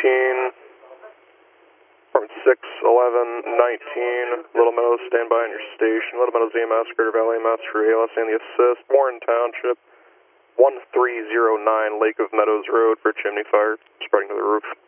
Department 6, 11, 19, Little Meadows, stand by on your station. Little Meadows EMS, Greater Valley EMS for ALS and the assist. Warren Township, 1309 Lake of Meadows Road for chimney fire, spreading to the roof.